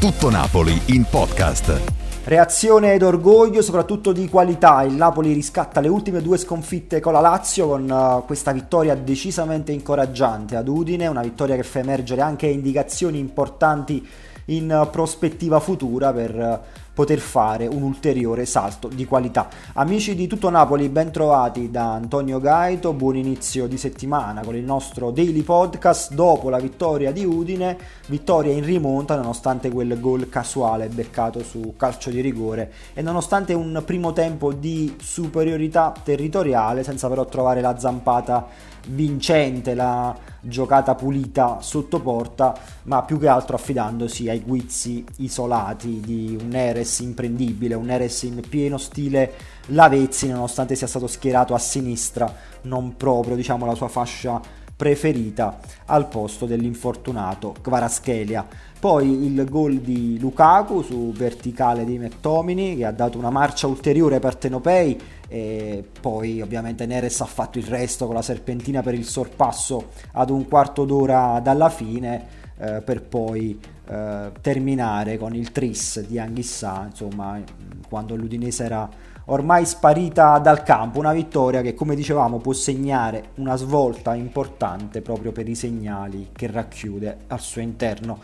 Tutto Napoli in podcast. Reazione ed orgoglio, soprattutto di qualità. Il Napoli riscatta le ultime 2 sconfitte con la Lazio con questa vittoria decisamente incoraggiante ad Udine, una vittoria che fa emergere anche indicazioni importanti in prospettiva futura per poter fare un ulteriore salto di qualità. Amici di Tutto Napoli, ben trovati da Antonio Gaito, buon inizio di settimana con il nostro daily podcast dopo la vittoria di Udine, vittoria in rimonta nonostante quel gol casuale beccato su calcio di rigore e nonostante un primo tempo di superiorità territoriale senza però trovare la zampata vincente, la giocata pulita sotto porta, ma più che altro affidandosi ai guizzi isolati di un Neres imprendibile, un Neres in pieno stile Lavezzi, nonostante sia stato schierato a sinistra, non proprio la sua fascia preferita, al posto dell'infortunato Kvaratskhelia. Poi il gol di Lukaku su verticale di McTominay che ha dato una marcia ulteriore per Tenopei, e poi ovviamente Neres ha fatto il resto con la serpentina per il sorpasso ad un quarto d'ora dalla fine, per poi terminare con il tris di Anghissà, insomma, quando l'Udinese era ormai sparita dal campo. Una vittoria che, come dicevamo, può segnare una svolta importante proprio per i segnali che racchiude al suo interno.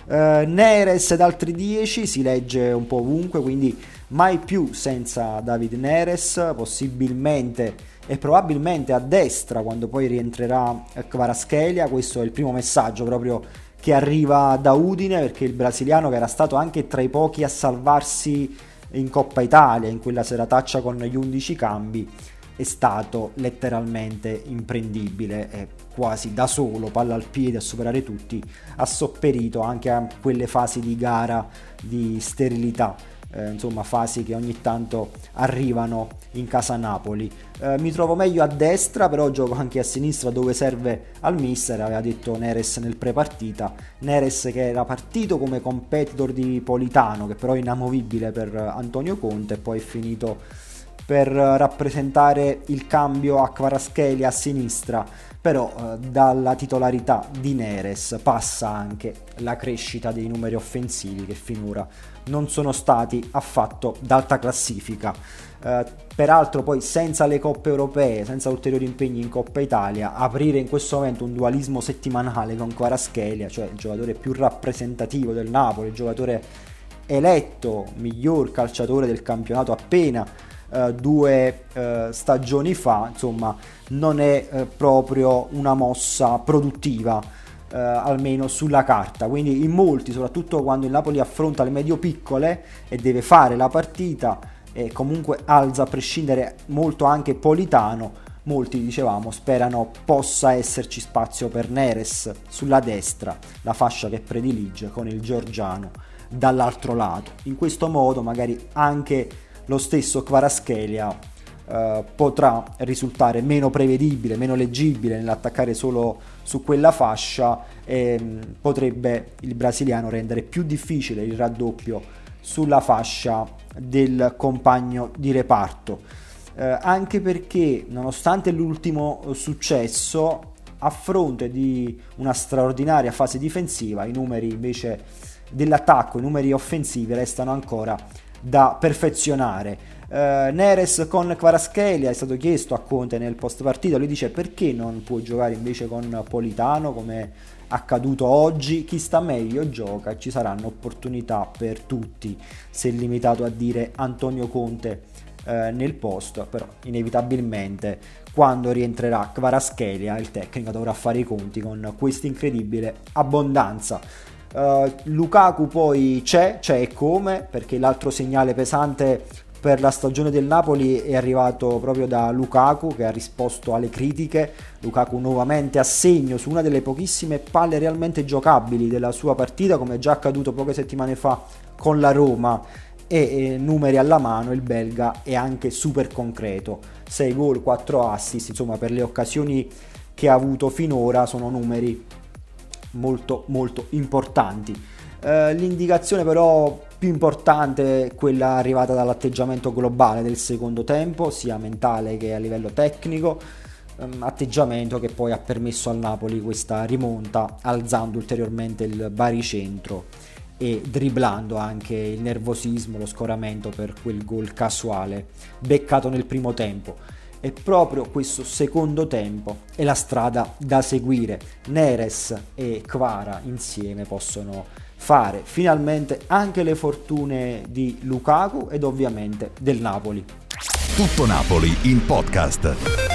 Neres ed altri 10 si legge un po' ovunque, quindi mai più senza David Neres, possibilmente e probabilmente a destra quando poi rientrerà Kvaratskhelia. Questo è il primo messaggio proprio che arriva da Udine, perché il brasiliano, che era stato anche tra i pochi a salvarsi in Coppa Italia in quella serataccia con gli 11 cambi, è stato letteralmente imprendibile e quasi da solo, palla al piede a superare tutti, ha sopperito anche a quelle fasi di gara di sterilità, insomma fasi che ogni tanto arrivano in casa Napoli. Mi trovo meglio a destra, però gioco anche a sinistra dove serve al mister, aveva detto Neres nel prepartita. Neres che era partito come competitor di Politano, che però è inamovibile per Antonio Conte, e poi è finito per rappresentare il cambio a Kvaratskhelia a sinistra. Però dalla titolarità di Neres passa anche la crescita dei numeri offensivi, che finora non sono stati affatto d'alta classifica. Peraltro poi senza le coppe europee, senza ulteriori impegni in Coppa Italia, aprire in questo momento un dualismo settimanale con Kvaratskhelia, cioè il giocatore più rappresentativo del Napoli, il giocatore eletto miglior calciatore del campionato appena 2 stagioni fa, insomma non è proprio una mossa produttiva, almeno sulla carta. Quindi in molti, soprattutto quando il Napoli affronta le medio-piccole e deve fare la partita e comunque alza a prescindere molto anche Politano, molti, dicevamo, sperano possa esserci spazio per Neres sulla destra, la fascia che predilige, con il georgiano dall'altro lato. In questo modo magari anche lo stesso Kvaratskhelia potrà risultare meno prevedibile, meno leggibile nell'attaccare solo su quella fascia, e potrebbe il brasiliano rendere più difficile il raddoppio sulla fascia del compagno di reparto, anche perché nonostante l'ultimo successo, a fronte di una straordinaria fase difensiva, i numeri invece dell'attacco, i numeri offensivi restano ancora da perfezionare. Neres con Kvaratskhelia, è stato chiesto a Conte nel post partita, lui dice perché non può giocare invece con Politano come accaduto oggi, chi sta meglio gioca, ci saranno opportunità per tutti, si è limitato a dire Antonio Conte nel post. Però inevitabilmente quando rientrerà Kvaratskhelia il tecnico dovrà fare i conti con questa incredibile abbondanza. Lukaku poi c'è e come, perché l'altro segnale pesante per la stagione del Napoli è arrivato proprio da Lukaku, che ha risposto alle critiche. Lukaku nuovamente a segno su una delle pochissime palle realmente giocabili della sua partita, come già accaduto poche settimane fa con la Roma, e numeri alla mano il belga è anche super concreto, 6 gol, 4 assist, insomma per le occasioni che ha avuto finora sono numeri molto molto importanti. L'indicazione però più importante è quella arrivata dall'atteggiamento globale del secondo tempo, sia mentale che a livello tecnico, atteggiamento che poi ha permesso al Napoli questa rimonta, alzando ulteriormente il baricentro e dribblando anche il nervosismo, lo scoramento per quel gol casuale beccato nel primo tempo. E proprio questo secondo tempo è la strada da seguire. Neres e Kvara insieme possono fare finalmente anche le fortune di Lukaku ed ovviamente del Napoli. Tutto Napoli in podcast.